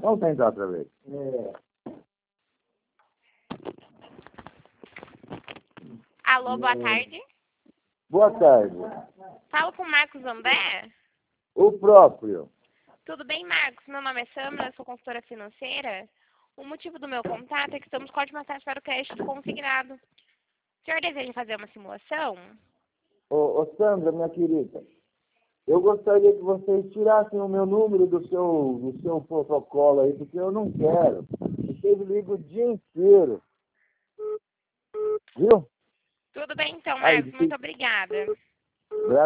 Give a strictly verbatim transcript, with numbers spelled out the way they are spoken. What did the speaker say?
Vamos tentar outra vez. É. Alô, boa tarde. Boa tarde. Falo com o Marcos André. O próprio. Tudo bem, Marcos? Meu nome é Sandra, sou consultora financeira. O motivo do meu contato é que estamos com ótimas taxas para o crédito consignado. O senhor deseja fazer uma simulação? Ô, ô Sandra, minha querida, eu gostaria que vocês tirassem o meu número do seu, do seu protocolo aí, porque eu não quero. Vocês ligam o dia inteiro. Viu? Tudo bem, então, Aí, Marcos. Muito obrigada.